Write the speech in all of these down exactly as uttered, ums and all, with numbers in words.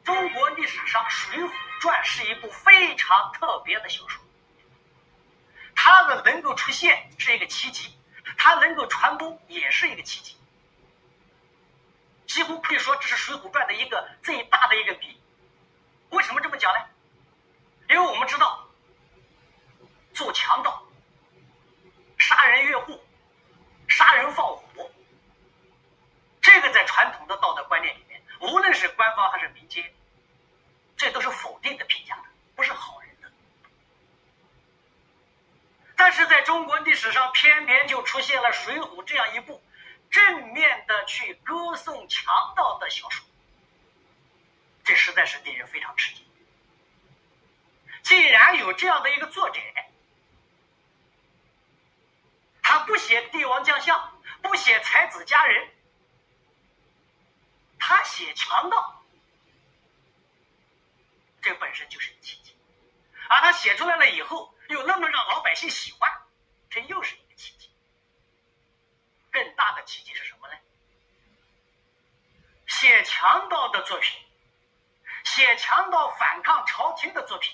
中国历史上《水浒传》是一部非常特别的小说，它的能够出现是一个奇迹，它能够传播也是一个奇迹，几乎可以说这是《水浒传》的一个最大的一个谜。为什么这么讲呢？因为我们知道做强盗、杀人越货、杀人放火，这个在传统的道德观念里面，无论是官方还是民间，这都是否定的评价的，不是好人的。但是在中国历史上，偏偏就出现了《水浒》这样一部正面的去歌颂强盗的小说，这实在是令人非常吃惊。既然有这样的一个作者，他不写帝王将相，不写才子佳人，他写强盗，这本身就是一个奇迹。而他写出来了以后，又那么让老百姓喜欢，这又是一个奇迹。更大的奇迹是什么呢？写强盗的作品，写强盗反抗朝廷的作品，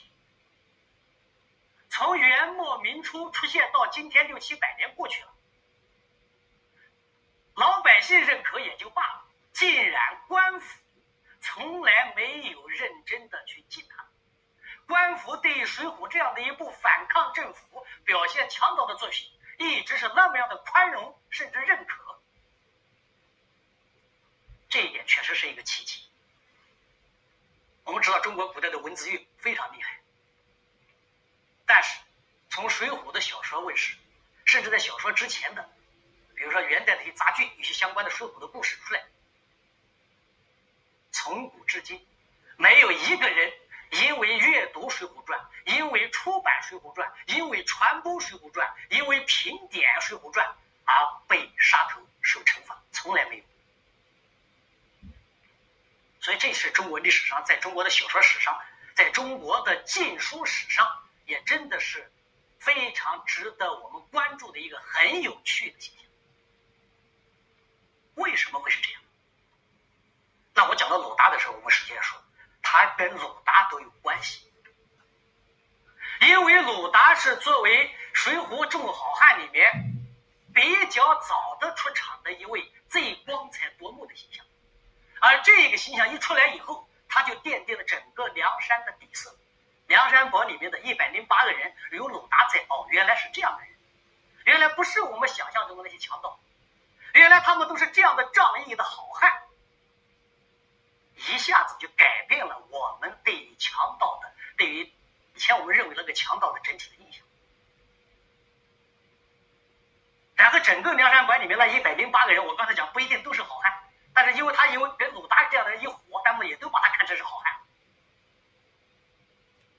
从元末明初出现到今天六七百年过去了，老百姓认可也就罢了，竟然官府从来没有认真的去记它。官府对于《水浒》这样的一部反抗政府、表现强盗的作品，一直是那么样的宽容，甚至认可。这一点确实是一个奇迹。我们知道中国古代的文字狱非常厉害，但是从《水浒》的小说问世，甚至在小说之前的，比如说元代的一些杂剧，有些相关的《水浒》的故事出来，从古至今没有一个人因为阅读《水浒传》，因为出版《水浒传》，因为传播《水浒传》，因为评点《水浒传》而被杀头受惩罚，从来没有。所以这是中国历史上，在中国的小说史上，在中国的禁书史上，也真的是非常值得我们关注的一个很有趣的现象。为什么会是这样？那我讲到鲁达的时候，我们实际上说他跟鲁达都有关系，因为鲁达是作为《水浒众好汉》里面比较早的出场的一位最光彩夺目的形象，而这个形象一出来以后，他就奠定了整个梁山的底色。梁山伯里面的一百零八个人有鲁达在，哦，原来是这样的人，原来不是我们想象中的那些强盗，原来他们都是这样的仗义的好汉，一下子就改变了我们对于强盗的，对于以前我们认为那个强盗的整体的印象。然后整个梁山伯里面那一百零八个人，我刚才讲不一定都是好汉，但是因为他因为跟鲁达这样的人一伙，他们也都把他看成是好汉。